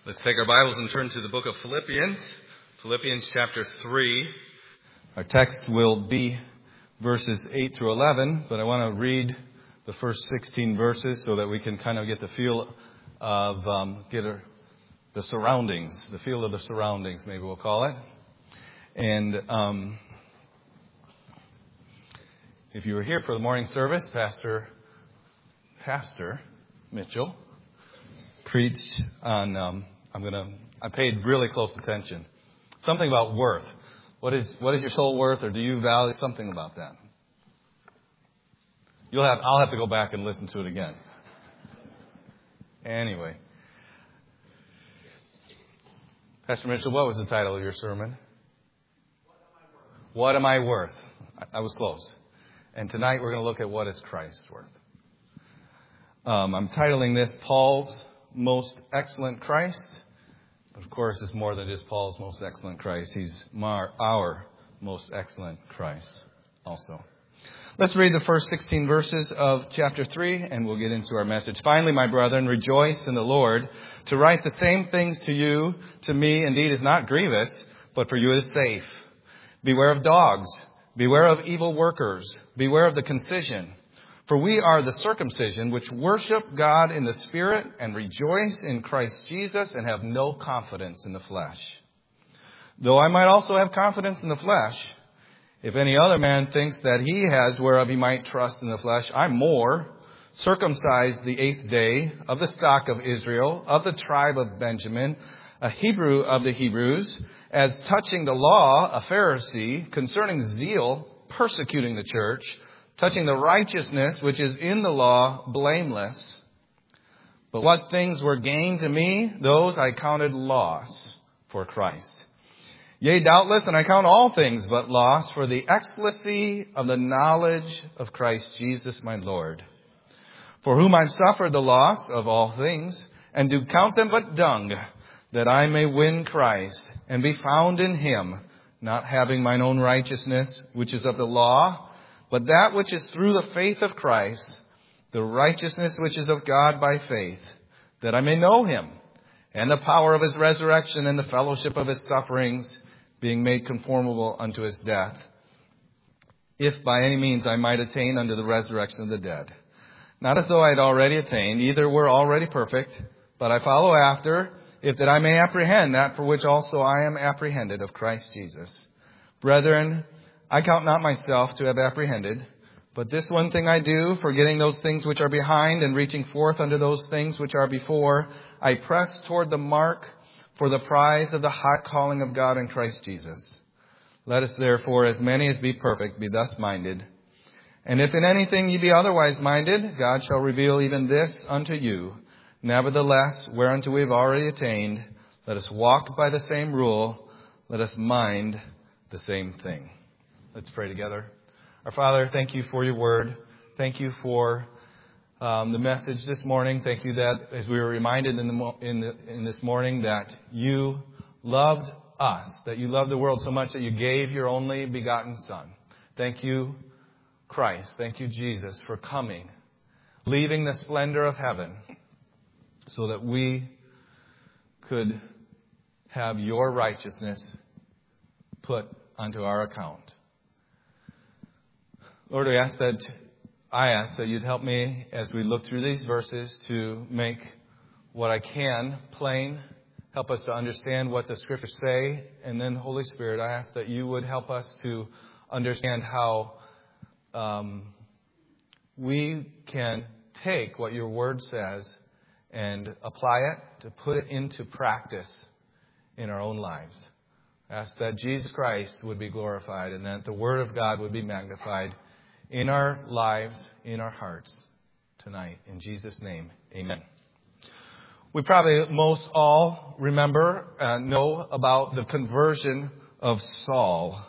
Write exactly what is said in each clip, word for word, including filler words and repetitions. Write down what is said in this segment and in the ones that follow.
Let's take our Bibles and turn to the book of Philippians, Philippians chapter three. Our text will be verses eight through eleven, but I want to read the first sixteen verses so that we can kind of get the feel of, um, get a, the surroundings, the feel of the surroundings, maybe we'll call it. And um, if you were here for the morning service, Pastor, Pastor Mitchell preached on, um, I'm going to, I paid really close attention. Something about worth. What is, what is your soul worth, or do you value something about that? You'll have, I'll have to go back and listen to it again. Anyway. Pastor Mitchell, what was the title of your sermon? What am I worth? What am I worth? I, I was close. And tonight we're going to look at what is Christ worth. Um, I'm titling this Paul's Most Excellent Christ. But of course, it's more than just Paul's most excellent Christ. He's our most excellent Christ also. Let's read the first sixteen verses of chapter three, and we'll get into our message. Finally, my brethren, rejoice in the Lord. To write the same things to you, to me, indeed, is not grievous, but for you it is safe. Beware of dogs. Beware of evil workers. Beware of the concision. For we are the circumcision which worship God in the Spirit and rejoice in Christ Jesus and have no confidence in the flesh. Though I might also have confidence in the flesh, if any other man thinks that he has whereof he might trust in the flesh, I'm more, circumcised the eighth day, of the stock of Israel, of the tribe of Benjamin, a Hebrew of the Hebrews, as touching the law, a Pharisee, concerning zeal, persecuting the church, touching the righteousness which is in the law, blameless. But what things were gained to me, those I counted loss for Christ. Yea, doubtless, and I count all things but loss for the excellency of the knowledge of Christ Jesus my Lord, for whom I've suffered the loss of all things, and do count them but dung, that I may win Christ, and be found in him, not having mine own righteousness, which is of the law, but that which is through the faith of Christ, the righteousness which is of God by faith, that I may know him, and the power of his resurrection and the fellowship of his sufferings, being made conformable unto his death, if by any means I might attain unto the resurrection of the dead. Not as though I had already attained, either were already perfect, but I follow after, if that I may apprehend that for which also I am apprehended of Christ Jesus. Brethren, I count not myself to have apprehended, but this one thing I do, forgetting those things which are behind and reaching forth unto those things which are before, I press toward the mark for the prize of the high calling of God in Christ Jesus. Let us therefore, as many as be perfect, be thus minded. And if in anything ye be otherwise minded, God shall reveal even this unto you. Nevertheless, whereunto we have already attained, let us walk by the same rule, let us mind the same thing. Let's pray together. Our Father, thank you for your word. Thank you for um, the message this morning. Thank you that as we were reminded in, the, in, the, in this morning that you loved us, that you loved the world so much that you gave your only begotten Son. Thank you, Christ. Thank you, Jesus, for coming, leaving the splendor of heaven so that we could have your righteousness put onto our account. Lord, we ask that, I ask that you'd help me as we look through these verses to make what I can plain. Help us to understand what the Scriptures say. And then, Holy Spirit, I ask that you would help us to understand how um, we can take what your word says and apply it, to put it into practice in our own lives. I ask that Jesus Christ would be glorified and that the word of God would be magnified in our lives, in our hearts tonight. In Jesus' name, amen. We probably most all remember, uh, know about the conversion of Saul.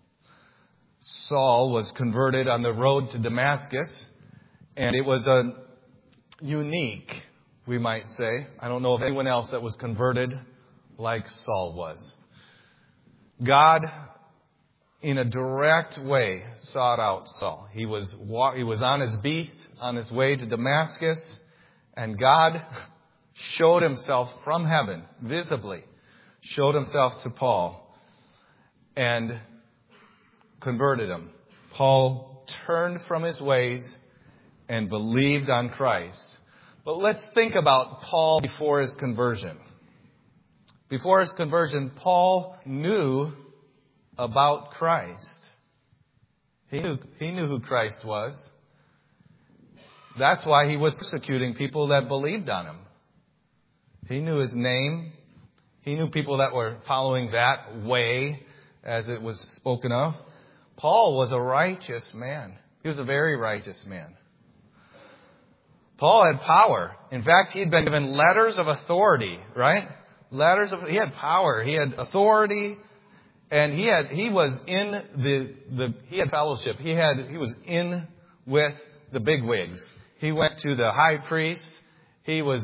Saul was converted on the road to Damascus, and it was a unique, we might say. I don't know of anyone else that was converted like Saul was. God, in a direct way, sought out Saul. He was he was on his beast, on his way to Damascus, and God showed himself from heaven, visibly, showed himself to Paul and converted him. Paul turned from his ways and believed on Christ. But let's think about Paul before his conversion. Before his conversion, Paul knew about Christ. He knew, he knew who Christ was. That's why he was persecuting people that believed on him. He knew his name. He knew people that were following that way, as it was spoken of. Paul was a righteous man. He was a very righteous man. Paul had power. In fact, he had been given letters of authority, right? Letters of, he had power. He had authority. And he had, he was in the, the, he had fellowship. He had, he was in with the bigwigs. He went to the high priest. He was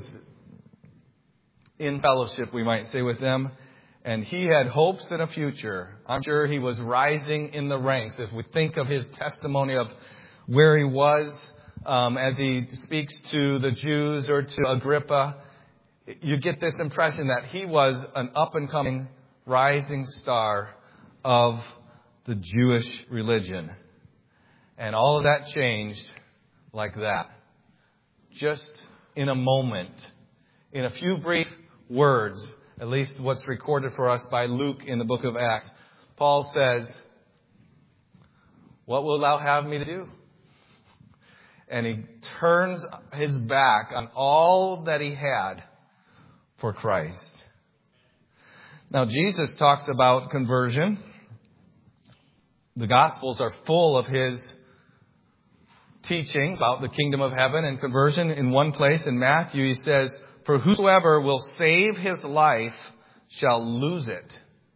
in fellowship, we might say, with them. And he had hopes in a future. I'm sure he was rising in the ranks. If we think of his testimony of where he was, um, as he speaks to the Jews or to Agrippa, you get this impression that he was an up-and-coming rising star of the Jewish religion. And all of that changed like that. Just in a moment. In a few brief words, at least what's recorded for us by Luke in the book of Acts. Paul says, "What wilt thou have me to do?" And he turns his back on all that he had for Christ. Now, Jesus talks about conversion. The Gospels are full of his teachings about the kingdom of heaven and conversion. In one place in Matthew, he says, "For whosoever will save his life shall lose it.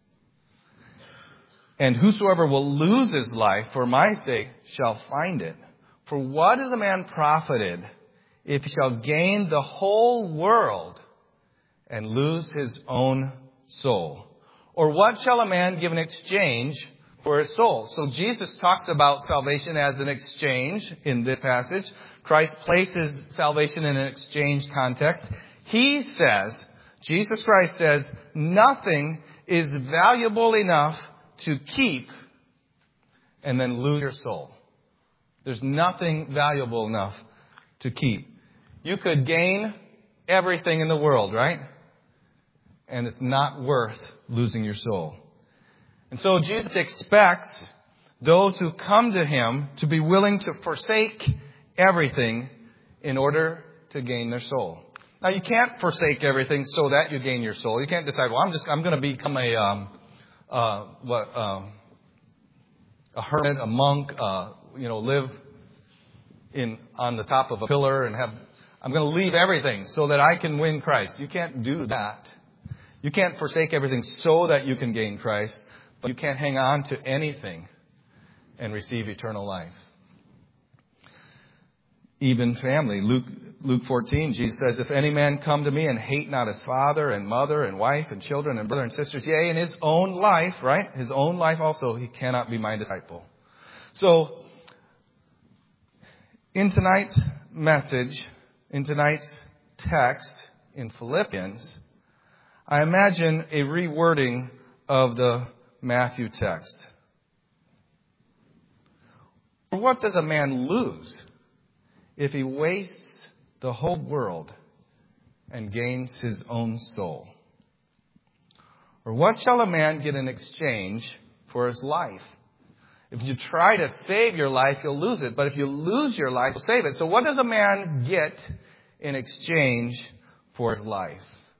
And whosoever will lose his life for my sake shall find it. For what is a man profited if he shall gain the whole world and lose his own soul? Or what shall a man give in exchange for his soul?" So Jesus talks about salvation as an exchange in this passage. Christ places salvation in an exchange context. He says, Jesus Christ says, nothing is valuable enough to keep and then lose your soul. There's nothing valuable enough to keep. You could gain everything in the world, right? And it's not worth losing your soul. And so Jesus expects those who come to him to be willing to forsake everything in order to gain their soul. Now, you can't forsake everything so that you gain your soul. You can't decide, well, I'm just, I'm going to become a, um, uh, what, um, a hermit, a monk, uh, you know, live in, on the top of a pillar and have, I'm going to leave everything so that I can win Christ. You can't do that. You can't forsake everything so that you can gain Christ, but you can't hang on to anything and receive eternal life. Even family. Luke, Luke fourteen, Jesus says, "If any man come to me and hate not his father and mother and wife and children and brother and sisters, yea, in his own life," right? His own life also, he cannot be my disciple. So, in tonight's message, in tonight's text in Philippians, I imagine a rewording of the Matthew text. What does a man lose if he wastes the whole world and gains his own soul? Or what shall a man get in exchange for his life? If you try to save your life, you'll lose it. But if you lose your life, you'll save it. So what does a man get in exchange for his life?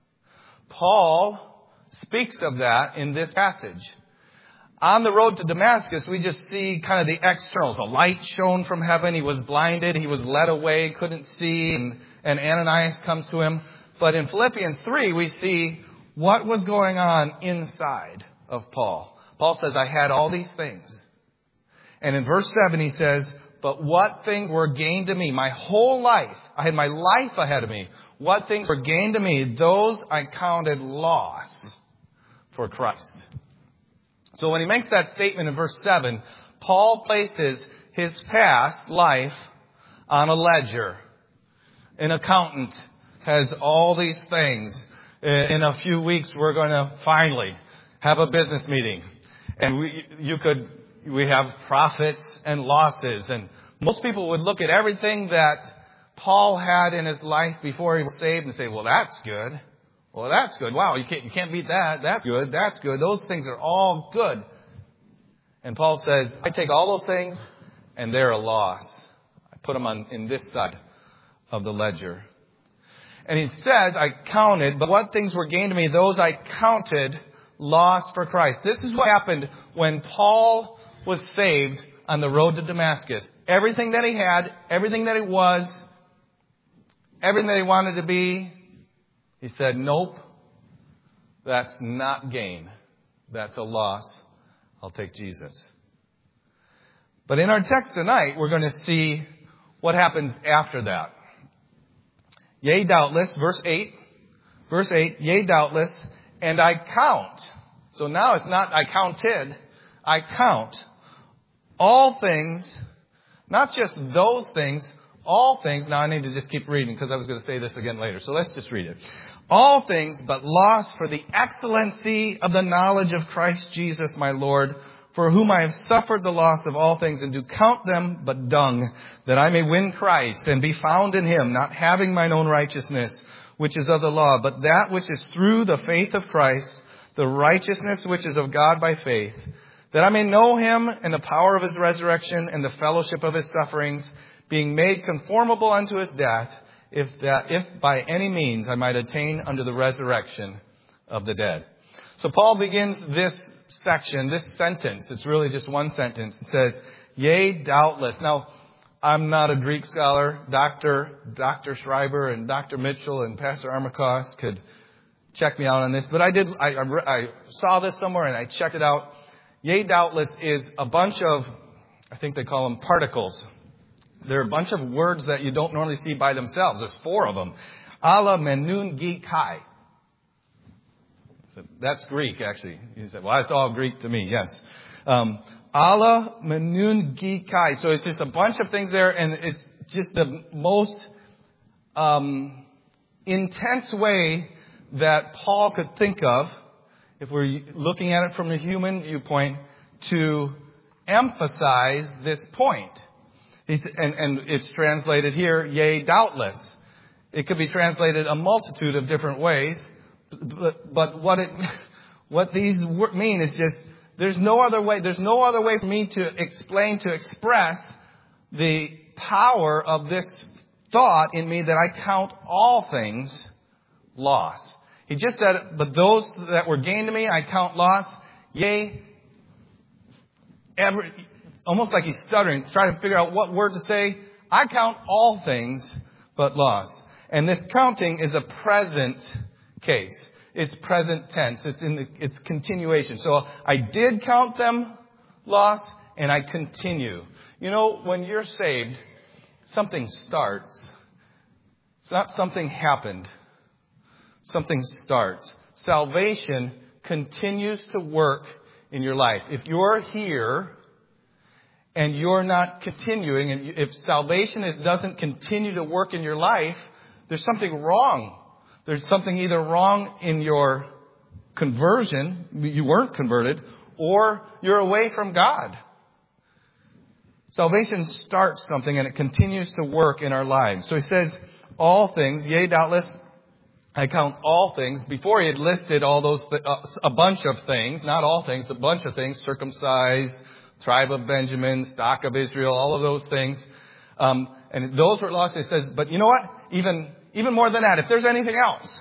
Paul speaks of that in this passage. On the road to Damascus, we just see kind of the externals. A light shone from heaven. He was blinded. He was led away, couldn't see. And, and Ananias comes to him. But in Philippians three, we see what was going on inside of Paul. Paul says, I had all these things. And in verse seven, he says, but what things were gained to me? My whole life. I had my life ahead of me. What things were gained to me? Those I counted loss for Christ. So when he makes that statement in verse seven, Paul places his past life on a ledger. An accountant has all these things. In a few weeks, we're going to finally have a business meeting. And we, you could, we have profits and losses. And most people would look at everything that Paul had in his life before he was saved and say, well, that's good. Well, that's good. Wow, you can't, you can't beat that. That's good. That's good. Those things are all good. And Paul says, I take all those things and they're a loss. I put them on in this side of the ledger. And he says, I counted, but what things were gained to me, those I counted lost for Christ. This is what happened when Paul was saved on the road to Damascus. Everything that he had, everything that he was, everything that he wanted to be, he said, nope, that's not gain. That's a loss. I'll take Jesus. But in our text tonight, we're going to see what happens after that. Yea, doubtless, verse eight, verse eight, yea, doubtless, and I count. So now it's not I counted, I count all things, not just those things, all things. Now I need to just keep reading because I was going to say this again later. So let's just read it. All things but loss for the excellency of the knowledge of Christ Jesus my Lord, for whom I have suffered the loss of all things, and do count them but dung, that I may win Christ and be found in him, not having mine own righteousness, which is of the law, but that which is through the faith of Christ, the righteousness which is of God by faith, that I may know him and the power of his resurrection and the fellowship of his sufferings, being made conformable unto his death, if that, if by any means I might attain unto the resurrection of the dead. So Paul begins this section, this sentence. It's really just one sentence. It says, yea, doubtless. Now, I'm not a Greek scholar. Doctor Doctor Schreiber and Doctor Mitchell and Pastor Armakos could check me out on this. But I did, I, I, I saw this somewhere and I checked it out. Yea, doubtless is a bunch of, I think they call them particles. They're a bunch of words that you don't normally see by themselves. There's four of them. Ala menun gi kai. So that's Greek, actually. You said, well, it's all Greek to me. Yes. Um, Ala menun gi kai. So it's just a bunch of things there, and it's just the most um, intense way that Paul could think of, if we're looking at it from a human viewpoint, to emphasize this point. He's, and, and it's translated here, yea, doubtless. It could be translated a multitude of different ways. But, but what it, what these mean is just, there's no other way, there's no other way for me to explain, to express the power of this thought in me that I count all things loss. He just said, but those that were gained to me, I count loss. Yea, every, almost like he's stuttering, trying to figure out what word to say. I count all things but loss. And this counting is a present case. It's present tense. It's in the, it's continuation. So I did count them loss, and I continue. You know, when you're saved, something starts. It's not something happened. Something starts. Salvation continues to work in your life. If you're here and you're not continuing, and if salvation is, doesn't continue to work in your life, there's something wrong. There's something either wrong in your conversion, you weren't converted, or you're away from God. Salvation starts something and it continues to work in our lives. So he says, all things, yea, doubtless, I count all things. Before he had listed all those, th- uh, a bunch of things, not all things, a bunch of things, circumcised, tribe of Benjamin, stock of Israel, all of those things. Um, and those were lost. He says, but you know what? Even, even more than that, if there's anything else,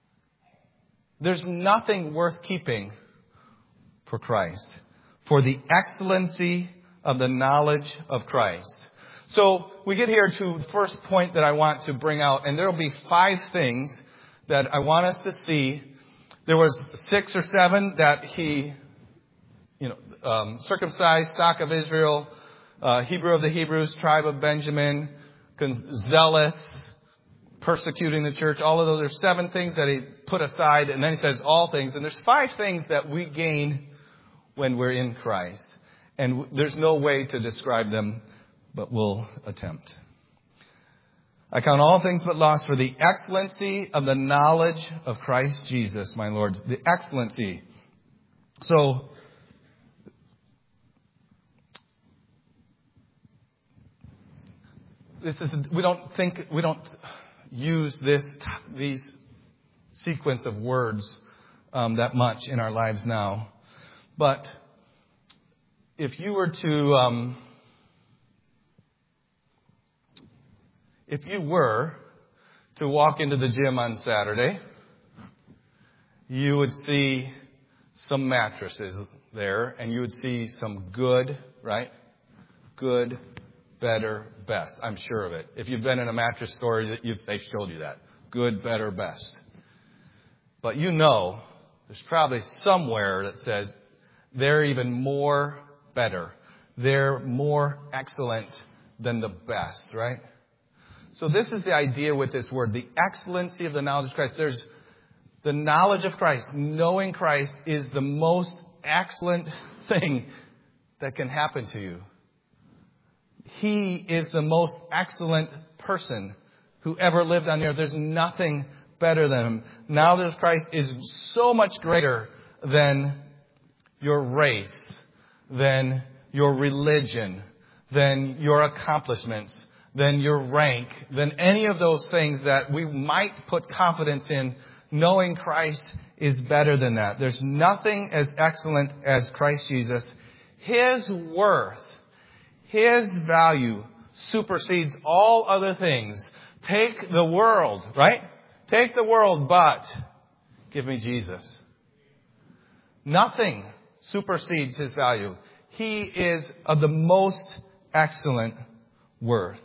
there's nothing worth keeping for Christ, for the excellency of the knowledge of Christ. So we get here to the first point that I want to bring out, and there will be five things that I want us to see. There was six or seven that he, you know, um, circumcised, stock of Israel, uh, Hebrew of the Hebrews, tribe of Benjamin, zealous, persecuting the church. All of those, there's seven things that he put aside, and then he says all things. And there's five things that we gain when we're in Christ. And there's no way to describe them, but we'll attempt. I count all things but loss for the excellency of the knowledge of Christ Jesus, my Lord. The excellency. So, this is, we don't think, we don't use this, these sequence of words um, that much in our lives now. But if you were to, um, if you were to walk into the gym on Saturday, you would see some mattresses there, and you would see some good, right? Good, better, best. I'm sure of it. If you've been in a mattress store, you've, they've showed you that. Good, better, best. But you know, there's probably somewhere that says they're even more better. They're more excellent than the best, right? So this is the idea with this word, the excellency of the knowledge of Christ. There's the knowledge of Christ. Knowing Christ is the most excellent thing that can happen to you. He is the most excellent person who ever lived on the earth. There's nothing better than him. Knowledge of Christ is so much greater than your race, than your religion, than your accomplishments, than your rank, than any of those things that we might put confidence in. Knowing Christ is better than that. There's nothing as excellent as Christ Jesus. His worth, His value supersedes all other things. Take the world, right? Take the world, but give me Jesus. Nothing supersedes His value. He is of the most excellent worth.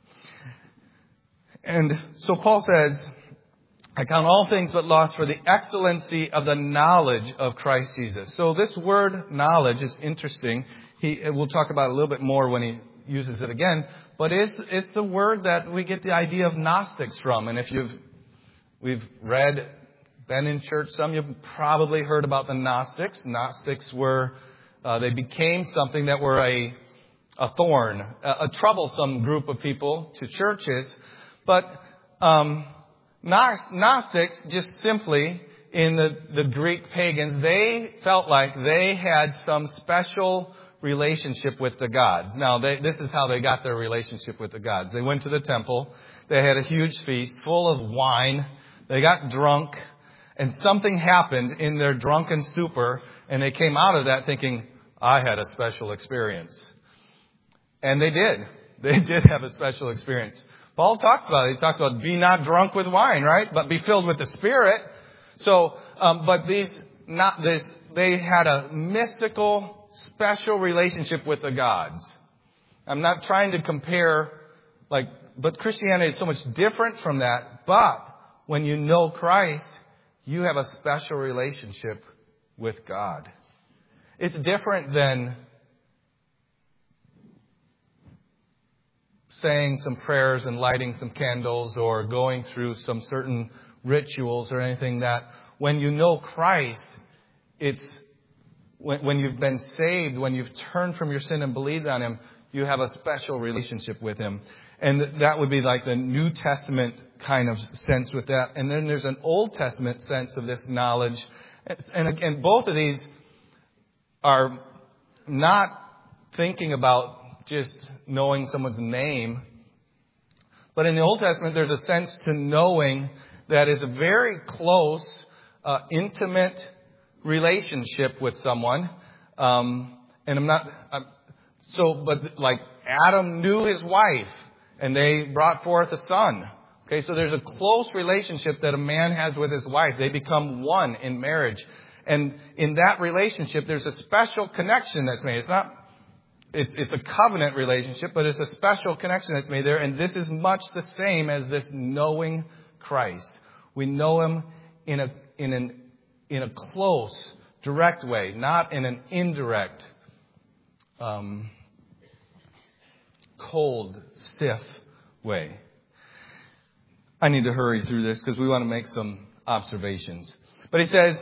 And so Paul says, I count all things but loss for the excellency of the knowledge of Christ Jesus. So this word knowledge is interesting. He, we'll talk about it a little bit more when he uses it again. But it's, it's the word that we get the idea of Gnostics from. And if you've, we've read, been in church, some of you have probably heard about the Gnostics. Gnostics were, uh, they became something that were a, a thorn, a, a troublesome group of people to churches. But, um, Gnostics, just simply, in the, the Greek pagans, they felt like they had some special relationship with the gods. Now, they, this is how they got their relationship with the gods. They went to the temple. They had a huge feast full of wine. They got drunk. And something happened in their drunken stupor. And they came out of that thinking, I had a special experience. And they did. They did have a special experience. Paul talks about it. He talks about be not drunk with wine, right? But be filled with the Spirit. So, um, but these, not this, they had a mystical, special relationship with the gods. I'm not trying to compare, like, but Christianity is so much different from that. But when you know Christ, you have a special relationship with God. It's different than saying some prayers and lighting some candles or going through some certain rituals or anything. That when you know Christ, it's when, when you've been saved, when you've turned from your sin and believed on Him, you have a special relationship with Him. And that would be like the New Testament kind of sense with that. And then there's an Old Testament sense of this knowledge. And again, both of these are not thinking about just knowing someone's name. But in the Old Testament, there's a sense to knowing that is a very close, uh, intimate relationship with someone. Um, and I'm not, I'm, so, but like Adam knew his wife and they brought forth a son. Okay, so there's a close relationship that a man has with his wife. They become one in marriage. And in that relationship, there's a special connection that's made. It's not It's, it's a covenant relationship, but it's a special connection that's made there. And this is much the same as this knowing Christ. We know Him in a, in an, in a close, direct way, not in an indirect, um, cold, stiff way. I need to hurry through this because we want to make some observations. But he says,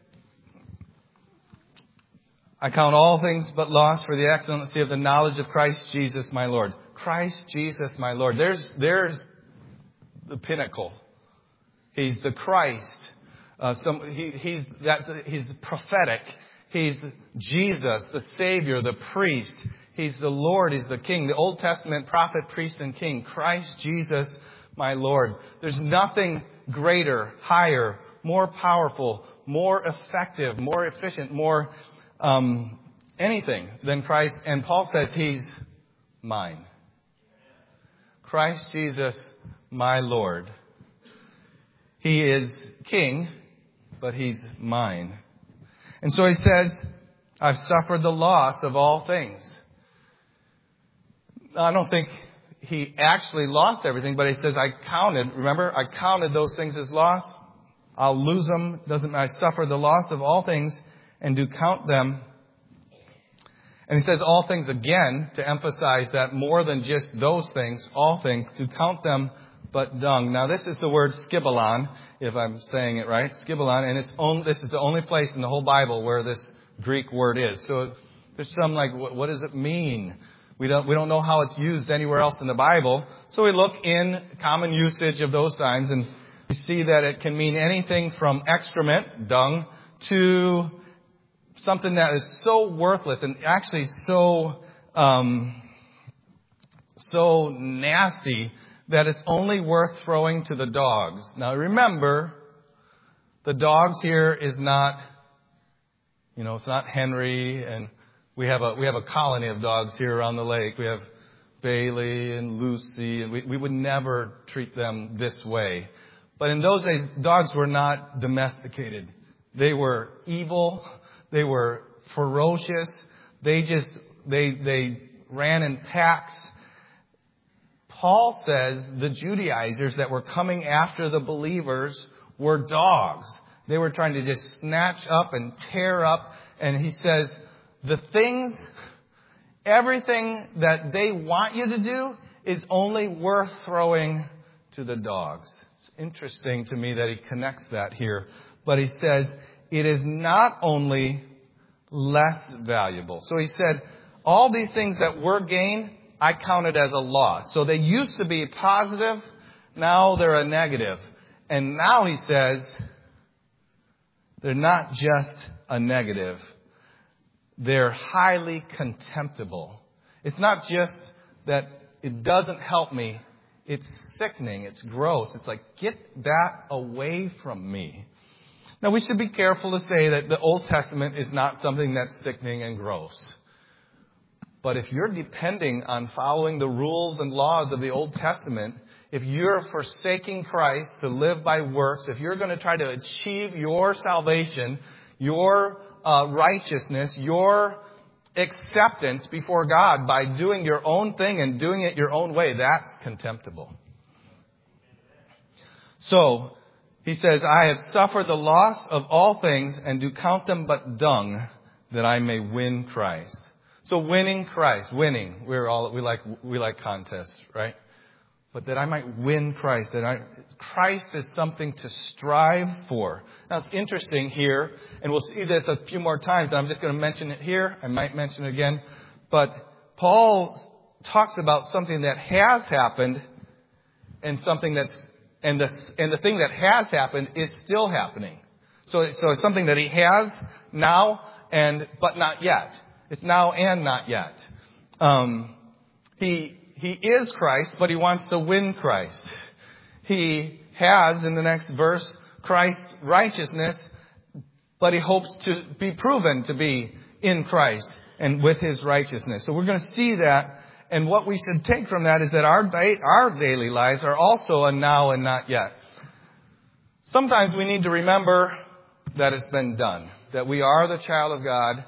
I count all things but loss for the excellency of the knowledge of Christ Jesus my Lord. Christ Jesus my Lord. There's, there's the pinnacle. He's the Christ. Uh, some, he, he's, that, he's prophetic. He's Jesus, the Savior, the priest. He's the Lord. He's the King. The Old Testament prophet, priest, and King. Christ Jesus, my Lord. There's nothing greater, higher, more powerful, more effective, more efficient, more um, anything than Christ. And Paul says He's mine. Christ Jesus, my Lord. He is King, but He's mine. And so he says, I've suffered the loss of all things. I don't think he actually lost everything, but he says, I counted, remember, I counted those things as loss. I'll lose them. Doesn't I suffer the loss of all things and do count them. And he says all things again to emphasize that more than just those things, all things, to count them but dung. Now this is the word skibalon, if I'm saying it right, skibalon, and it's only, this is the only place in the whole Bible where this Greek word is. So there's some like, what, what does it mean? We don't, we don't know how it's used anywhere else in the Bible. So we look in common usage of those signs and we see that it can mean anything from excrement, dung, to something that is so worthless and actually so, um, so nasty that it's only worth throwing to the dogs. Now remember, the dogs here is not, you know, it's not Henry, and we have a, we have a colony of dogs here around the lake. We have Bailey and Lucy, and we, we would never treat them this way. But in those days, dogs were not domesticated. They were evil. They were ferocious. They just, they, they ran in packs. Paul says the Judaizers that were coming after the believers were dogs. They were trying to just snatch up and tear up. And he says, the things, everything that they want you to do is only worth throwing to the dogs. It's interesting to me that he connects that here. But he says, it is not only less valuable. So he said, all these things that were gained, I count it as a loss. So they used to be positive, now they're a negative. And now he says, they're not just a negative. They're highly contemptible. It's not just that it doesn't help me. It's sickening. It's gross. It's like, get that away from me. Now, we should be careful to say that the Old Testament is not something that's sickening and gross. But if you're depending on following the rules and laws of the Old Testament, if you're forsaking Christ to live by works, if you're going to try to achieve your salvation, your uh, righteousness, your acceptance before God by doing your own thing and doing it your own way, that's contemptible. So, he says, I have suffered the loss of all things and do count them but dung that I may win Christ. So winning Christ, winning, we're all, we like, we like contests, right? But that I might win Christ, that I, Christ is something to strive for. Now it's interesting here, and we'll see this a few more times. I'm just going to mention it here. I might mention it again. But Paul talks about something that has happened and something that's, and the, and the thing that has happened is still happening. So, so it's something that he has now and, but not yet. It's now and not yet. Um, he, he is Christ, but he wants to win Christ. He has, in the next verse, Christ's righteousness, but he hopes to be proven to be in Christ and with his righteousness. So we're going to see that. And what we should take from that is that our day, our daily lives are also a now and not yet. Sometimes we need to remember that it's been done, that we are the child of God.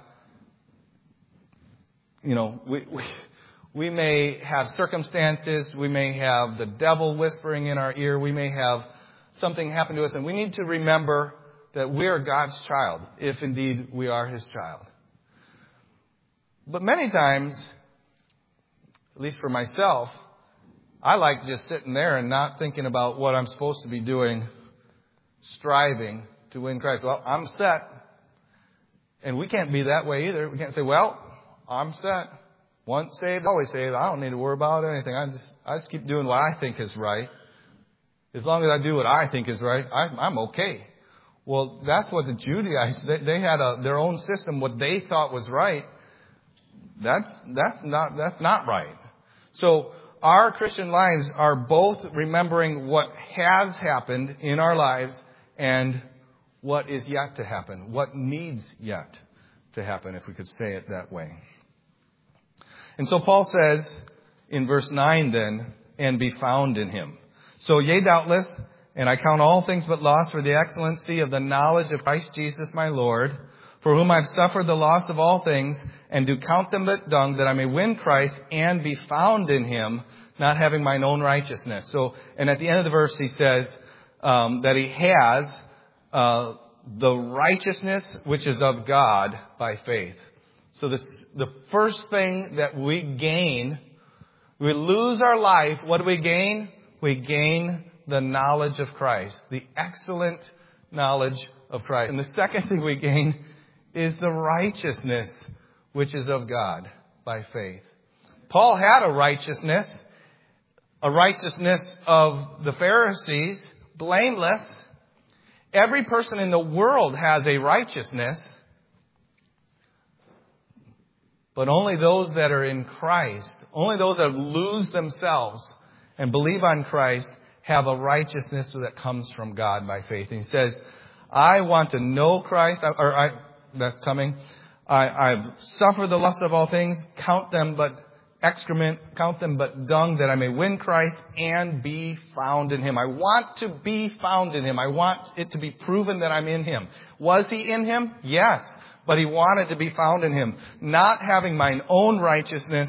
You know, we, we we may have circumstances, we may have the devil whispering in our ear, we may have something happen to us, and we need to remember that we are God's child, if indeed we are his child. But many times, at least for myself, I like just sitting there and not thinking about what I'm supposed to be doing, striving to win Christ. Well, I'm set. And we can't be that way either. We can't say, well, I'm set. Once saved, always saved. I don't need to worry about anything. I just, I just keep doing what I think is right. As long as I do what I think is right, I'm, I'm okay. Well, that's what the Judaizers, they, they had a, their own system, what they thought was right. That's, that's not, that's not right. So our Christian lives are both remembering what has happened in our lives and what is yet to happen, what needs yet to happen, if we could say it that way. And so Paul says in verse nine then, and be found in him. So yea, doubtless, and I count all things but loss for the excellency of the knowledge of Christ Jesus my Lord, for whom I've suffered the loss of all things, and do count them but dung, that I may win Christ and be found in him, not having mine own righteousness. So, and at the end of the verse he says um, that he has uh, the righteousness which is of God by faith. So this, the first thing that we gain, we lose our life. What do we gain? We gain the knowledge of Christ, the excellent knowledge of Christ. And the second thing we gain is the righteousness which is of God by faith. Paul had a righteousness, a righteousness of the Pharisees, blameless. Every person in the world has a righteousness, but only those that are in Christ, only those that lose themselves and believe on Christ have a righteousness that comes from God by faith. And he says, I want to know Christ, or I, that's coming. I, I've suffered the loss of all things, count them but excrement, count them but dung, that I may win Christ and be found in him. I want to be found in him. I want it to be proven that I'm in him. Was he in him? Yes. But he wanted to be found in him. Not having mine own righteousness,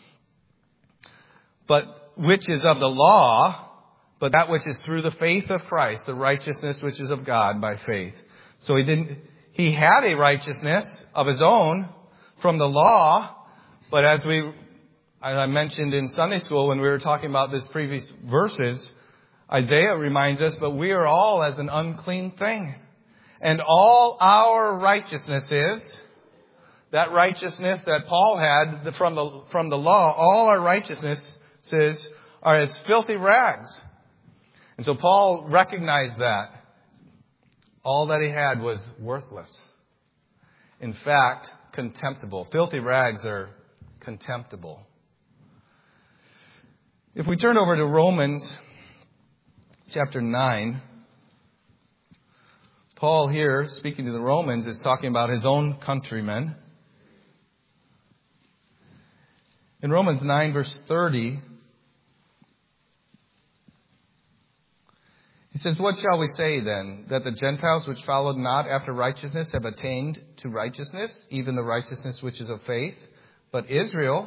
but which is of the law, but that which is through the faith of Christ, the righteousness which is of God by faith. So he didn't, he had a righteousness of his own from the law, but as we, as I mentioned in Sunday school when we were talking about this previous verses, Isaiah reminds us, but we are all as an unclean thing. And all our righteousness is, that righteousness that Paul had from the, from the law, all our righteousnesses are as filthy rags. And so Paul recognized that all that he had was worthless. In fact, contemptible. Filthy rags are contemptible. If we turn over to Romans chapter nine, Paul here, speaking to the Romans, is talking about his own countrymen. In Romans nine, verse thirty, he says, what shall we say then? That the Gentiles which followed not after righteousness have attained to righteousness, even the righteousness which is of faith. But Israel,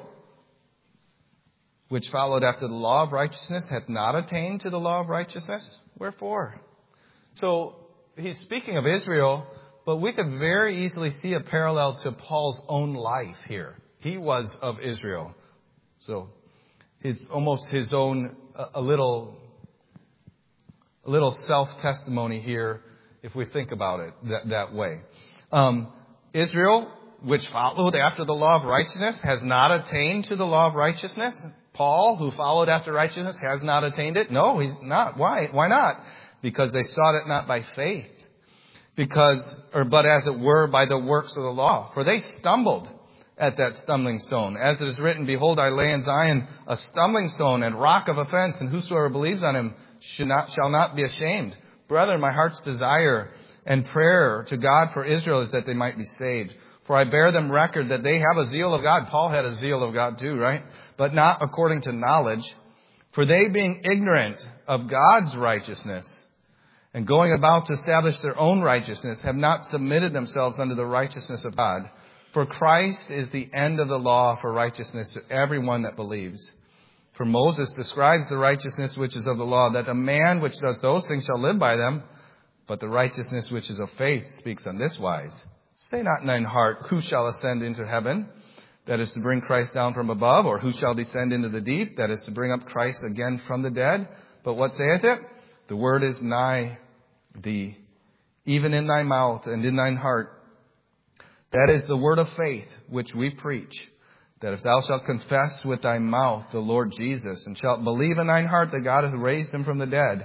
which followed after the law of righteousness, hath not attained to the law of righteousness. Wherefore? So, he's speaking of Israel, but we could very easily see a parallel to Paul's own life here. He was of Israel. So it's almost his own, a, a little, a little self-testimony here, if we think about it that, that way. Um, Israel, which followed after the law of righteousness, has not attained to the law of righteousness. Paul, who followed after righteousness, has not attained it. No, he's not. Why? Why not? Because they sought it not by faith, because, or but as it were by the works of the law. For they stumbled at that stumbling stone. As it is written, behold, I lay in Zion a stumbling stone and rock of offense, and whosoever believes on him should not, shall not be ashamed. Brethren, my heart's desire and prayer to God for Israel is that they might be saved. For I bear them record that they have a zeal of God. Paul had a zeal of God too, right? But not according to knowledge. For they, being ignorant of God's righteousness, and going about to establish their own righteousness, have not submitted themselves unto the righteousness of God. For Christ is the end of the law for righteousness to everyone that believes. For Moses describes the righteousness which is of the law, that a man which does those things shall live by them. But the righteousness which is of faith speaks on this wise. Say not in thine heart, who shall ascend into heaven? That is to bring Christ down from above. Or who shall descend into the deep? That is to bring up Christ again from the dead. But what saith it? The word is nigh thee, even in thy mouth and in thine heart. That is the word of faith which we preach, that if thou shalt confess with thy mouth the Lord Jesus, and shalt believe in thine heart that God hath raised him from the dead,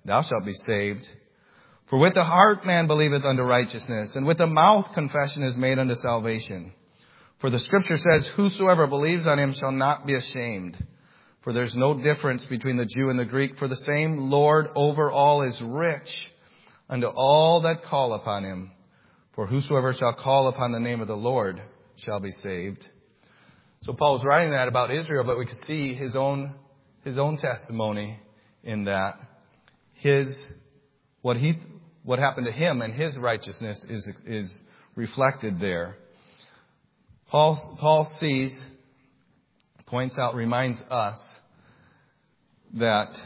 thou shalt be saved. For with the heart man believeth unto righteousness, and with the mouth confession is made unto salvation. For the Scripture says, whosoever believes on him shall not be ashamed. For there's no difference between the Jew and the Greek, for the same Lord over all is rich unto all that call upon him. For whosoever shall call upon the name of the Lord shall be saved. So Paul was writing that about Israel, but we could see his own his own testimony in that. His what he what happened to him and his righteousness is is reflected there. Paul Paul sees, points out, reminds us that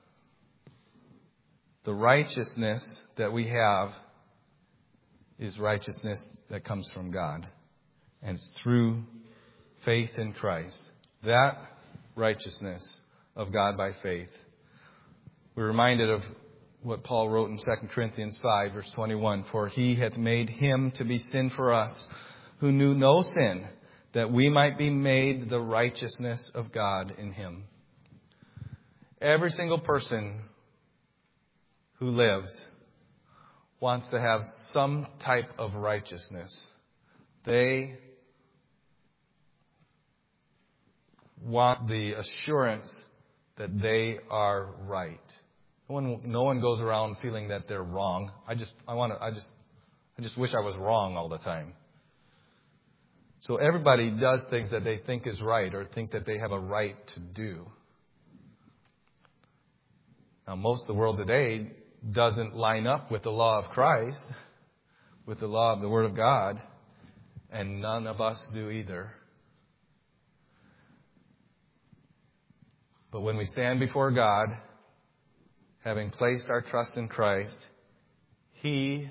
the righteousness that we have is righteousness that comes from God. And it's through faith in Christ. That righteousness of God by faith. We're reminded of what Paul wrote in Second Corinthians five, verse twenty-one. For he hath made him to be sin for us, who knew no sin, that we might be made the righteousness of God in him. Every single person who lives wants to have some type of righteousness. They want the assurance that they are right. No one, no one goes around feeling that they're wrong. I just, I want to, I just, I just wish I was wrong all the time. So everybody does things that they think is right or think that they have a right to do. Now, most of the world today doesn't line up with the law of Christ, with the law of the Word of God, and none of us do either. But when we stand before God, having placed our trust in Christ, He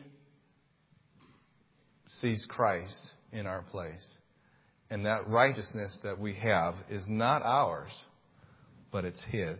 sees Christ in our place. And that righteousness that we have is not ours, but it's His.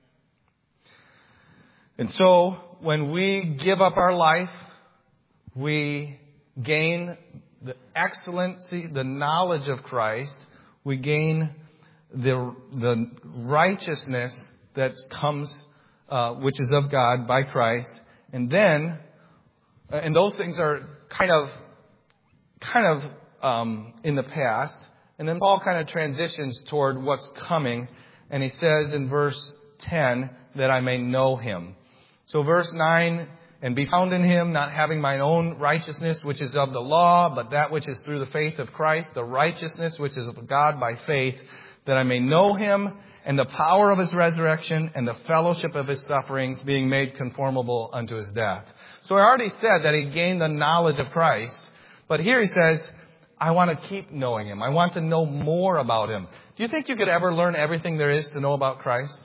And so, when we give up our life, we gain the excellency, the knowledge of Christ. We gain the the righteousness that comes, uh, which is of God by Christ. And then, uh, and those things are kind of, kind of um, in the past. And then Paul kind of transitions toward what's coming. And he says in verse ten, that I may know Him. So verse nine, and be found in Him, not having mine own righteousness, which is of the law, but that which is through the faith of Christ, the righteousness which is of God by faith, that I may know Him and the power of His resurrection and the fellowship of His sufferings, being made conformable unto His death. So I already said that he gained the knowledge of Christ, but here he says, I want to keep knowing Him. I want to know more about Him. Do you think you could ever learn everything there is to know about Christ?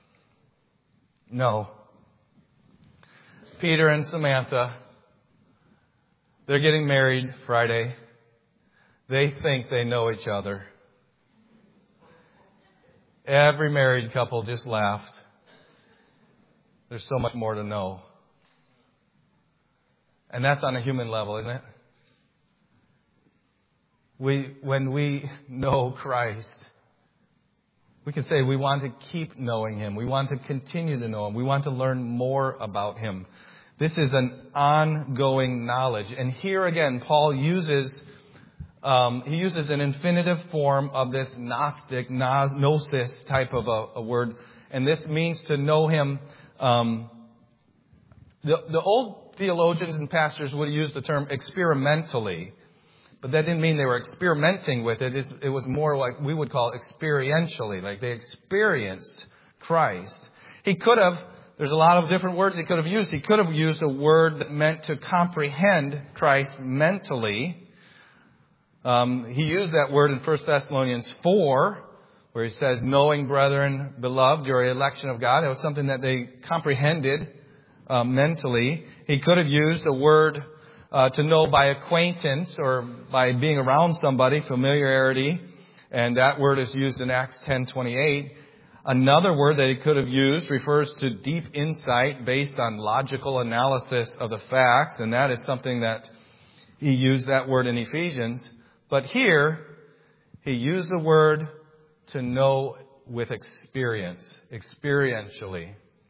No. Peter and Samantha, they're getting married Friday. They think they know each other. Every married couple just laughed. There's so much more to know. And that's on a human level, isn't it? We, when we know Christ, we can say we want to keep knowing Him. We want to continue to know Him. We want to learn more about Him. This is an ongoing knowledge. And here again, Paul uses um, he uses an infinitive form of this Gnostic, gnosis type of a, a word. And this means to know Him. Um, the, the old theologians and pastors would use the term experimentally. But that didn't mean they were experimenting with it. It was more like we would call experientially, like they experienced Christ. He could have, there's a lot of different words he could have used. He could have used a word that meant to comprehend Christ mentally. Um, he used that word in First Thessalonians four, where he says, knowing, brethren, beloved, your election of God. It was something that they comprehended uh, mentally. He could have used a word Uh, to know by acquaintance or by being around somebody, familiarity, and that word is used in Acts ten twenty-eight. Another word that he could have used refers to deep insight based on logical analysis of the facts, and that is something that he used that word in Ephesians. But here, he used the word to know with experience, experientially.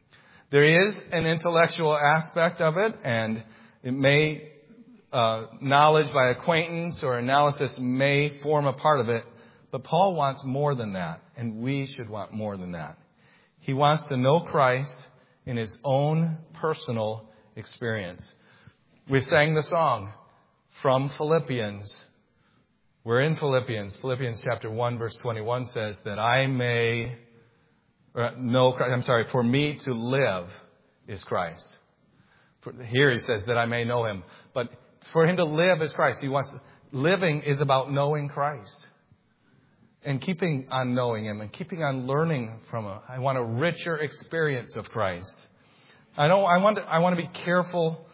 There is an intellectual aspect of it, and it may, uh, knowledge by acquaintance or analysis may form a part of it, but Paul wants more than that, and we should want more than that. He wants to know Christ in his own personal experience. We sang the song from Philippians. We're in Philippians. Philippians chapter one verse twenty-one says that I may or know Christ. I'm sorry, for me to live is Christ. For, here he says that I may know him. But for him to live is Christ. He wants, living is about knowing Christ. And keeping on knowing him and keeping on learning from him. I want a richer experience of Christ. I don't, I want to, I want to be careful.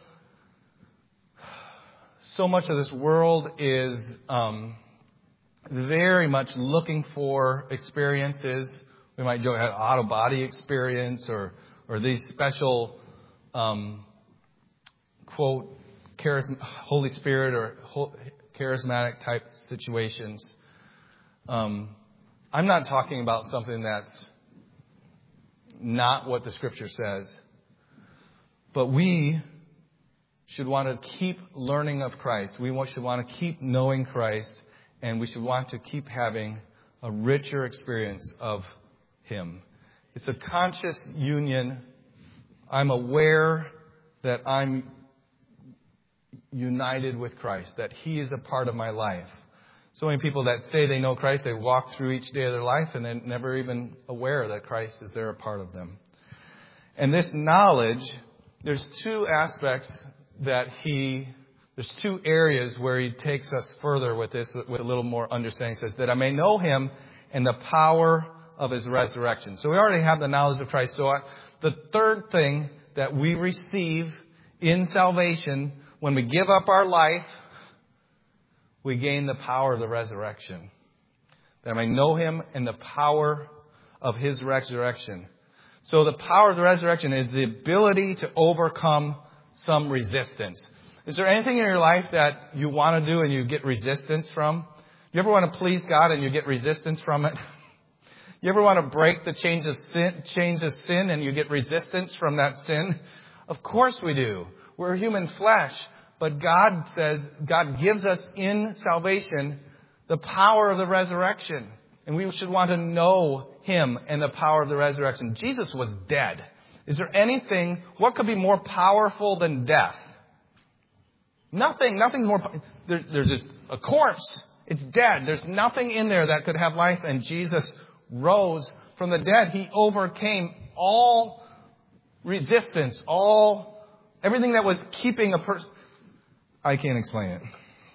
So much of this world is um, very much looking for experiences. We might joke about out-of-body experience or or these special, um, quote, charism- Holy Spirit or charismatic type situations. Um, I'm not talking about something that's not what the Scripture says. But we should want to keep learning of Christ. We should want to keep knowing Christ. And we should want to keep having a richer experience of him. It's a conscious union. I'm aware that I'm united with Christ, that he is a part of my life. So many people that say they know Christ, they walk through each day of their life and they're never even aware that Christ is there, a part of them. And this knowledge, there's two aspects that he, there's two areas where he takes us further with this, with a little more understanding. He says that I may know him and the power of his resurrection. So we already have the knowledge of Christ. So I, the third thing that we receive in salvation, when we give up our life, we gain the power of the resurrection. That I may know him and the power of his resurrection. So the power of the resurrection is the ability to overcome some resistance. Is there anything in your life that you want to do and you get resistance from? You ever want to please God and you get resistance from it? You ever want to break the chains of sin, chains of sin and you get resistance from that sin? Of course we do. We're human flesh. But God says, God gives us in salvation the power of the resurrection. And we should want to know him and the power of the resurrection. Jesus was dead. Is there anything, what could be more powerful than death? Nothing, nothing more. There, there's just a corpse. It's dead. There's nothing in there that could have life. And Jesus rose from the dead. He overcame all resistance, all, everything that was keeping a person. I can't explain it.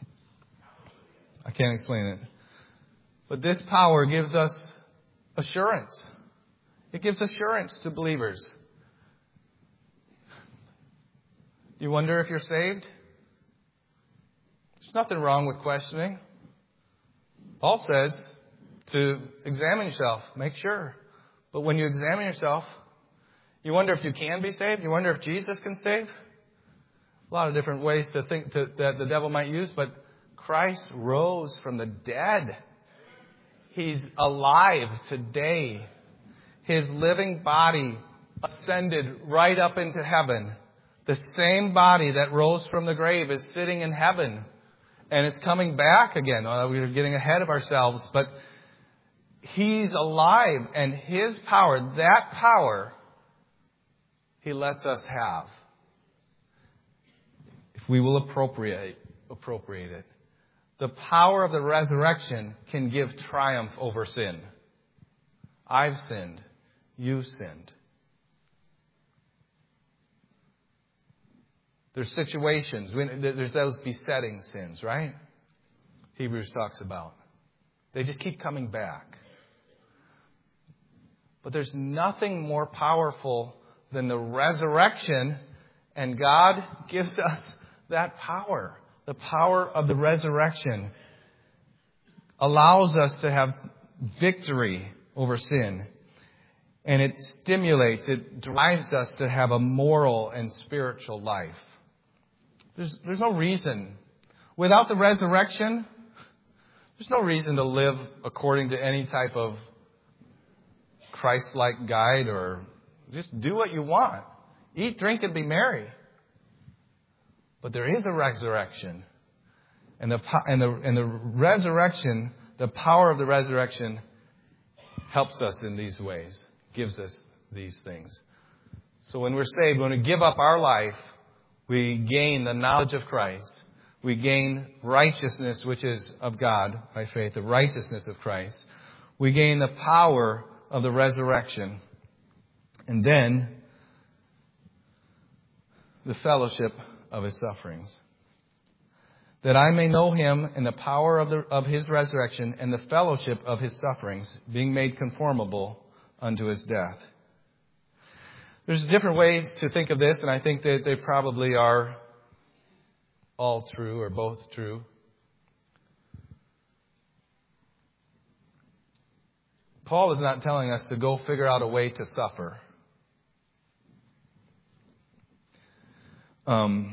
I can't explain it. But this power gives us assurance. It gives assurance to believers. You wonder if you're saved? There's nothing wrong with questioning. Paul says to examine yourself, make sure. But when you examine yourself, you wonder if you can be saved. You wonder if Jesus can save. A lot of different ways to think to, that the devil might use, but Christ rose from the dead. He's alive today. His living body ascended right up into heaven. The same body that rose from the grave is sitting in heaven. And it's coming back again. Uh, we're getting ahead of ourselves, but he's alive, and his power, that power, he lets us have. If we will appropriate, appropriate it. The power of the resurrection can give triumph over sin. I've sinned. You've sinned. There's situations, there's those besetting sins, right? Hebrews talks about. They just keep coming back. But there's nothing more powerful than the resurrection, and God gives us that power. The power of the resurrection allows us to have victory over sin. And it stimulates, it drives us to have a moral and spiritual life. There's, there's no reason. Without the resurrection, there's no reason to live according to any type of Christ-like guide or Just do what you want. Eat, drink, and be merry. But there is a resurrection. And the, and the, and the resurrection, the power of the resurrection helps us in these ways, gives us these things. So when we're saved, when we give up our life, we gain the knowledge of Christ. We gain righteousness, which is of God by faith, the righteousness of Christ. We gain the power of the resurrection. And then the fellowship of His sufferings. That I may know Him in the power of, the, of His resurrection and the fellowship of His sufferings, being made conformable unto His death. There's different ways to think of this, and I think that they probably are all true or both true. Paul is not telling us to go figure out a way to suffer. Um,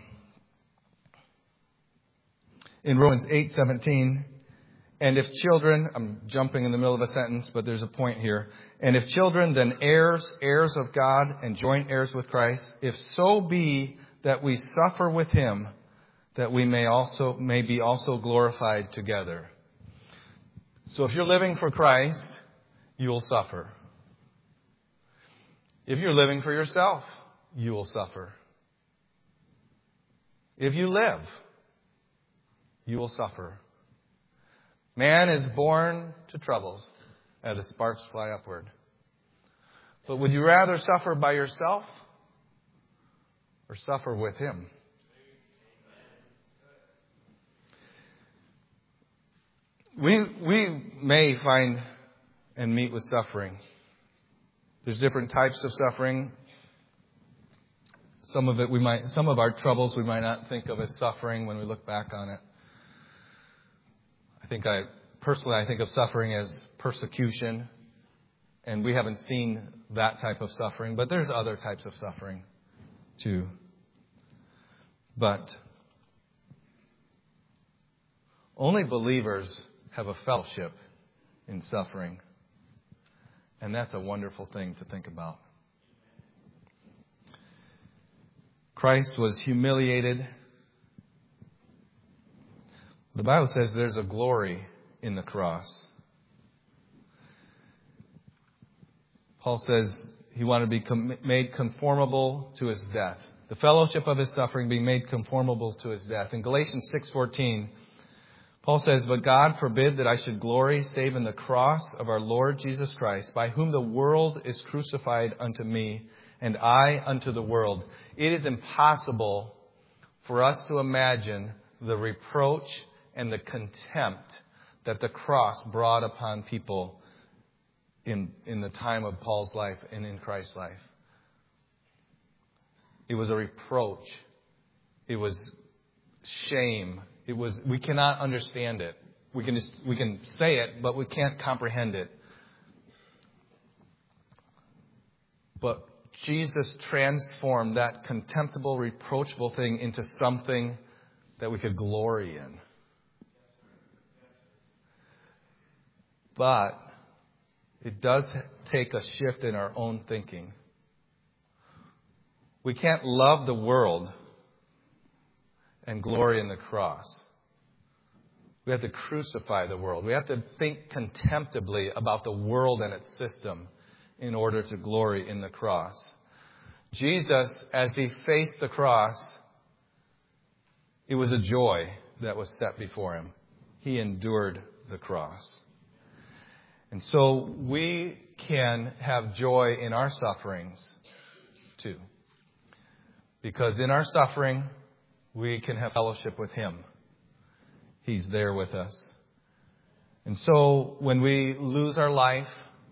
in Romans eight seventeen, and if children, I'm jumping in the middle of a sentence, but there's a point here. And if children, then heirs, heirs of God, and joint heirs with Christ, if so be that we suffer with Him, that we may also may be also glorified together. So if you're living for Christ, you will suffer. If you're living for yourself, you will suffer. If you live, you will suffer. Man is born to troubles, as the sparks fly upward. But would you rather suffer by yourself or suffer with Him? We we may find and meet with suffering. There's different types of suffering. Some of it we might, some of our troubles we might not think of as suffering when we look back on it. I think I, personally, I think of suffering as persecution, and we haven't seen that type of suffering, but there's other types of suffering too. But only believers have a fellowship in suffering, and that's a wonderful thing to think about. Christ was humiliated. The Bible says there's a glory in the cross. Paul says he wanted to be com- made conformable to His death. The fellowship of His suffering being made conformable to His death. In Galatians six fourteen, Paul says, but God forbid that I should glory save in the cross of our Lord Jesus Christ, by whom the world is crucified unto me, and I unto the world. It is impossible for us to imagine the reproach and the contempt that the cross brought upon people in, in the time of Paul's life and in Christ's life. It was a reproach. It was shame. It was, we cannot understand it. We can just, we can say it, but we can't comprehend it. But Jesus transformed that contemptible, reproachable thing into something that we could glory in. But it does take a shift in our own thinking. We can't love the world and glory in the cross. We have to crucify the world. We have to think contemptibly about the world and its system in order to glory in the cross. Jesus, as He faced the cross, it was a joy that was set before Him. He endured the cross. And so we can have joy in our sufferings too. Because in our suffering, we can have fellowship with Him. He's there with us. And so when we lose our life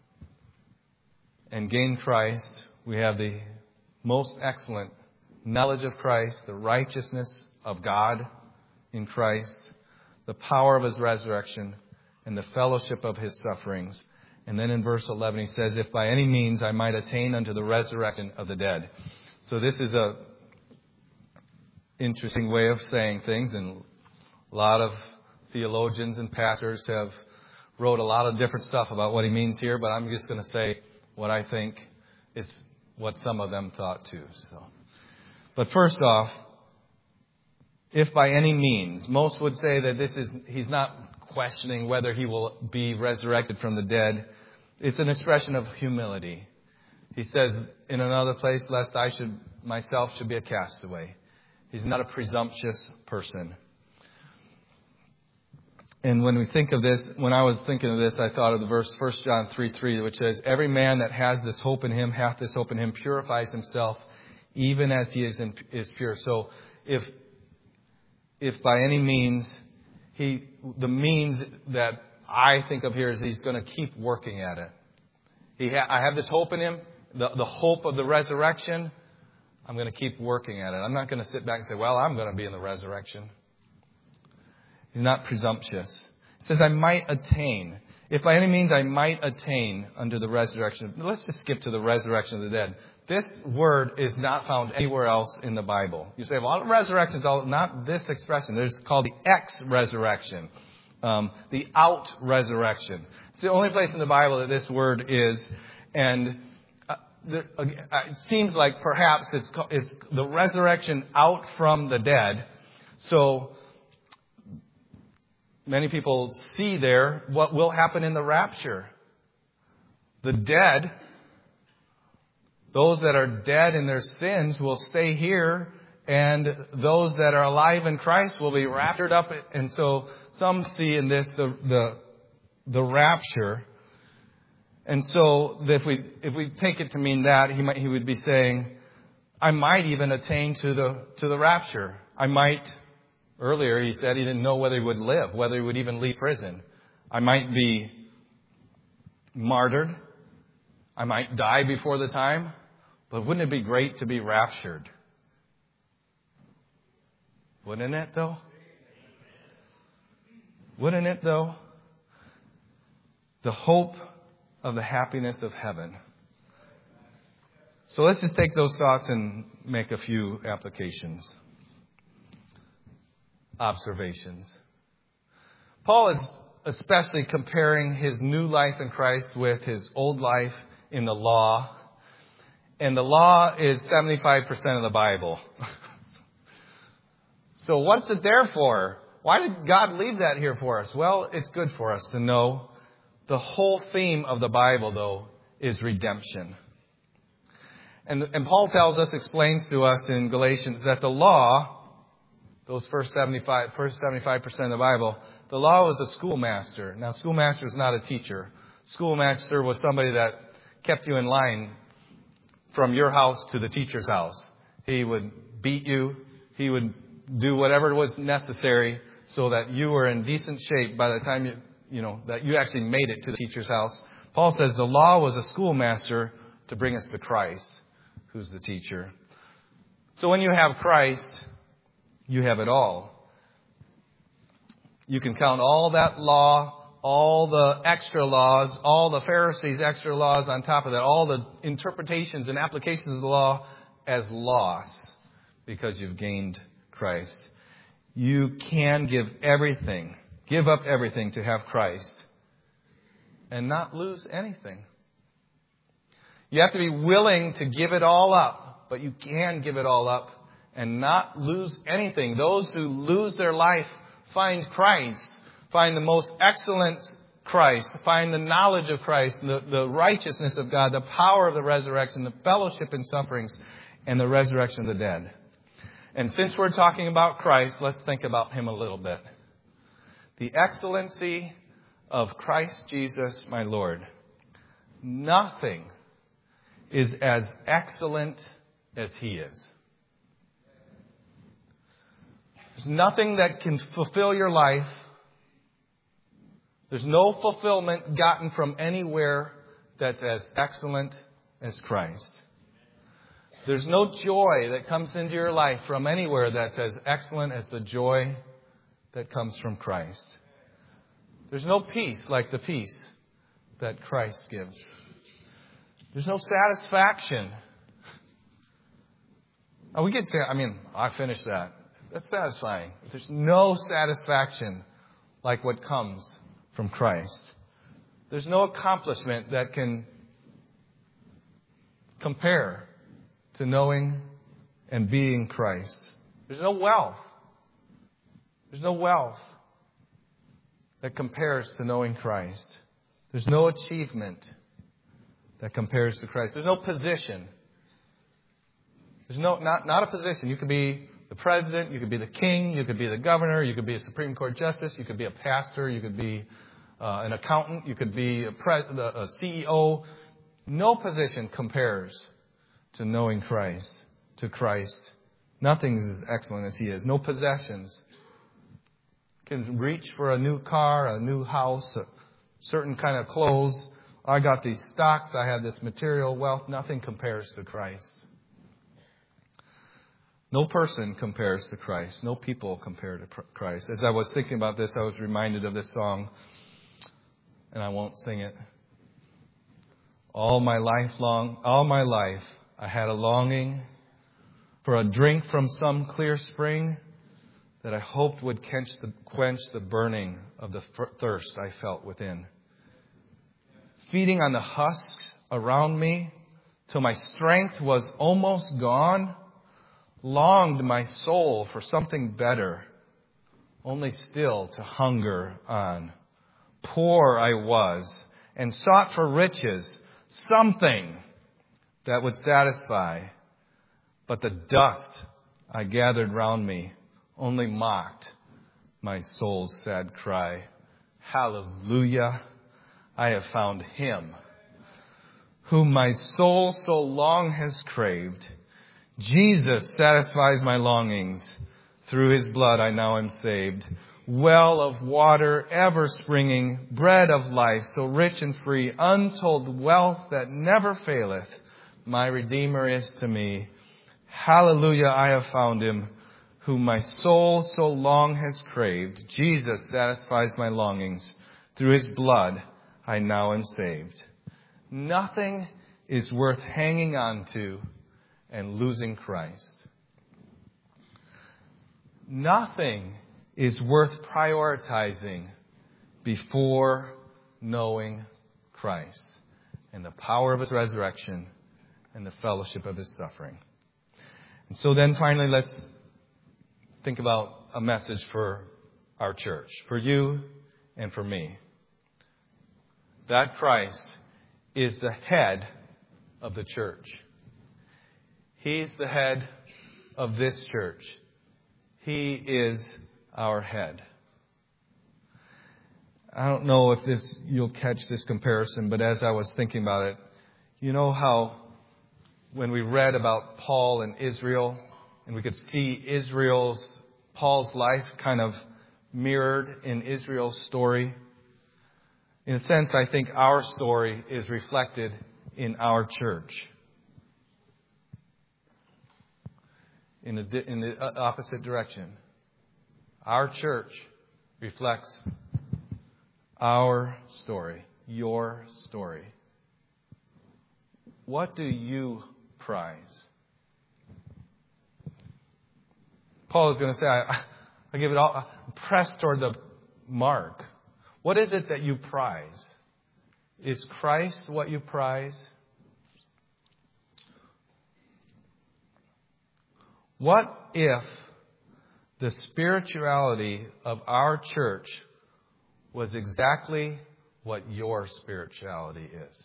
and gain Christ, we have the most excellent knowledge of Christ, the righteousness of God in Christ, the power of His resurrection, and the fellowship of His sufferings. And then in verse eleven, he says, if by any means I might attain unto the resurrection of the dead. So this is a interesting way of saying things, and a lot of theologians and pastors have wrote a lot of different stuff about what he means here, but I'm just going to say what I think. It's what some of them thought too. So, but first off, if by any means, most would say that this is, he's not questioning whether he will be resurrected from the dead. It's an expression of humility. He says in another place, lest I should myself should be a castaway. He's not a presumptuous person. And when we think of this, when I was thinking of this, I thought of the verse First John three three, which says, every man that has this hope in him, hath this hope in him, purifies himself, even as he is in, is pure. So if if by any means, he the means that I think of here is he's going to keep working at it. He ha- I have this hope in him, the, the hope of the resurrection. I'm going to keep working at it. I'm not going to sit back and say, well, I'm going to be in the resurrection. He's not presumptuous. He says, I might attain. If by any means I might attain unto the resurrection. Let's just skip to the resurrection of the dead. This word is not found anywhere else in the Bible. You say, well, resurrection is all, not this expression. There's called the ex-resurrection, um, the out-resurrection. It's the only place in the Bible that this word is. And uh, there, uh, it seems like perhaps it's, it's the resurrection out from the dead. So many people see there what will happen in the rapture. The dead, those that are dead in their sins will stay here, and those that are alive in Christ will be raptured up. And so some see in this the the, the rapture. And so if we if we take it to mean that, he might he would be saying, I might even attain to the to the rapture. I might. Earlier, he said he didn't know whether he would live, whether he would even leave prison. I might be martyred. I might die before the time. But wouldn't it be great to be raptured? Wouldn't it, though? Wouldn't it, though? The hope of the happiness of heaven. So let's just take those thoughts and make a few applications. Observations. Paul is especially comparing his new life in Christ with his old life in the law. And the law is seventy-five percent of the Bible. So what's it there for? Why did God leave that here for us? Well, it's good for us to know. The whole theme of the Bible, though, is redemption. And, and Paul tells us, explains to us in Galatians, that the law, those first seventy-five, first seventy-five percent of the Bible, the law was a schoolmaster. Now, schoolmaster is not a teacher. Schoolmaster was somebody that kept you in line from your house to the teacher's house. He would beat you. He would do whatever was necessary so that you were in decent shape by the time you, you know, that you actually made it to the teacher's house. Paul says the law was a schoolmaster to bring us to Christ, who's the teacher. So when you have Christ, you have it all. You can count all that law, all the extra laws, all the Pharisees' extra laws on top of that, all the interpretations and applications of the law as loss because you've gained Christ. You can give everything, give up everything to have Christ and not lose anything. You have to be willing to give it all up, but you can give it all up and not lose anything. Those who lose their life find Christ, find the most excellent Christ, find the knowledge of Christ, the, the righteousness of God, the power of the resurrection, the fellowship in sufferings, and the resurrection of the dead. And since we're talking about Christ, let's think about Him a little bit. The excellency of Christ Jesus, my Lord. Nothing is as excellent as He is. There's nothing that can fulfill your life. There's no fulfillment gotten from anywhere that's as excellent as Christ. There's no joy that comes into your life from anywhere that's as excellent as the joy that comes from Christ. There's no peace like the peace that Christ gives. There's no satisfaction. Now we get to, I mean, I finished that. That's satisfying. There's no satisfaction like what comes from Christ. There's no accomplishment that can compare to knowing and being Christ. There's no wealth. There's no wealth that compares to knowing Christ. There's no achievement that compares to Christ. There's no position. There's no not, not a position. You could be the president, you could be the king, you could be the governor, you could be a Supreme Court justice, you could be a pastor, you could be uh, an accountant, you could be a, pre- a C E O. No position compares to knowing Christ, to Christ. Nothing is as excellent as He is. No possessions can reach for a new car, a new house, a certain kind of clothes. I got these stocks, I have this material wealth. Nothing compares to Christ. No person compares to Christ. No people compare to Christ. As I was thinking about this, I was reminded of this song, and I won't sing it. All my life long, all my life, I had a longing for a drink from some clear spring that I hoped would quench the, quench the burning of the thirst I felt within. Feeding on the husks around me till my strength was almost gone, longed my soul for something better, only still to hunger on. Poor I was, and sought for riches, something that would satisfy. But the dust I gathered round me only mocked my soul's sad cry. Hallelujah, I have found Him, whom my soul so long has craved. Jesus satisfies my longings. Through His blood I now am saved. Well of water ever springing, bread of life so rich and free, untold wealth that never faileth, my Redeemer is to me. Hallelujah, I have found Him, whom my soul so long has craved. Jesus satisfies my longings. Through His blood I now am saved. Nothing is worth hanging on to and losing Christ. Nothing is worth prioritizing before knowing Christ and the power of His resurrection and the fellowship of His suffering. And so then finally, let's think about a message for our church, for you and for me. That Christ is the head of the church. He's the head of this church. He is our head. I don't know if this you'll catch this comparison, but as I was thinking about it, you know how when we read about Paul and Israel, and we could see Israel's, Paul's life kind of mirrored in Israel's story. In a sense, I think our story is reflected in our church. In the, in the opposite direction. Our church reflects our story, your story. What do you prize? Paul is going to say, I, I give it all, press toward the mark. What is it that you prize? Is Christ what you prize? What if the spirituality of our church was exactly what your spirituality is?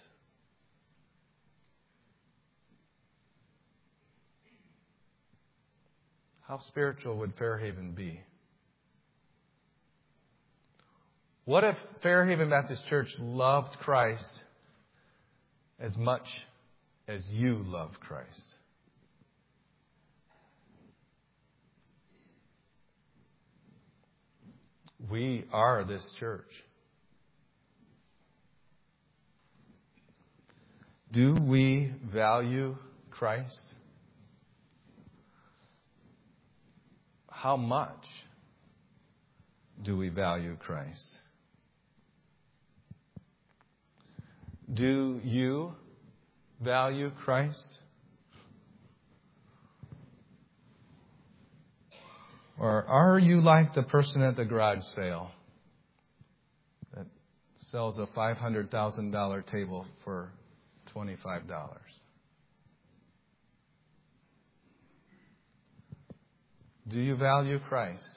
How spiritual would Fairhaven be? What if Fairhaven Baptist Church loved Christ as much as you love Christ? We are this church. Do we value Christ? How much do we value Christ? Do you value Christ? Or are you like the person at the garage sale that sells a five hundred thousand dollars table for twenty-five dollars? Do you value Christ?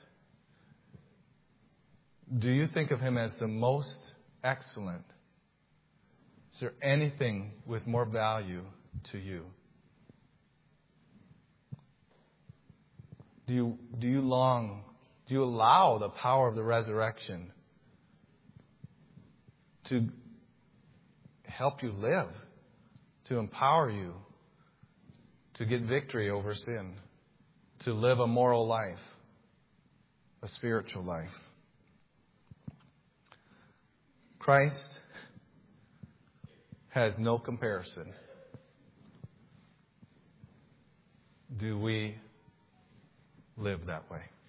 Do you think of Him as the most excellent? Is there anything with more value to you? Do you, do you long, do you allow the power of the resurrection to help you live, to empower you, to get victory over sin, to live a moral life, a spiritual life? Christ has no comparison. Do we live that way?